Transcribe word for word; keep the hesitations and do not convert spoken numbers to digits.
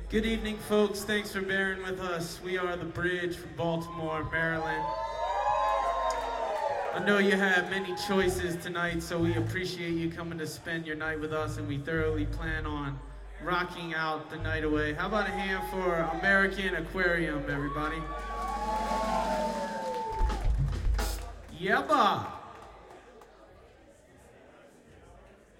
Good evening, folks. Thanks for bearing with us. We are The Bridge from Baltimore, Maryland. I know you have many choices tonight, so we appreciate you coming to spend your night with us, and we thoroughly plan on rocking out the night away. How about a hand for American Aquarium, everybody? Yabba!